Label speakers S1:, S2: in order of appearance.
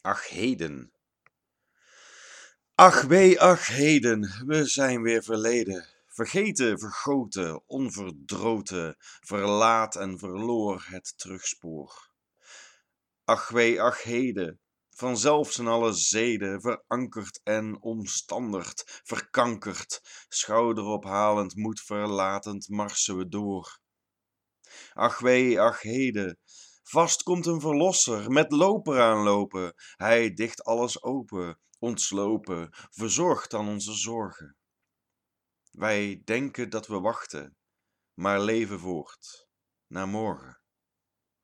S1: Ach heden. Ach wee, ach heden, we zijn weer verleden. Vergeten, vergoten, onverdroten, verlaat en verloor het terugspoor. Ach wee, ach heden, vanzelf zijn alle zeden verankerd en omstandigd, verkankerd, schouderophalend, moed verlatend, marsen we door. Ach wee, ach heden, vast komt een verlosser, met loper aanlopen. Hij dicht alles open, ontslopen, verzorgt aan onze zorgen. Wij denken dat we wachten, maar leven voort, naar morgen.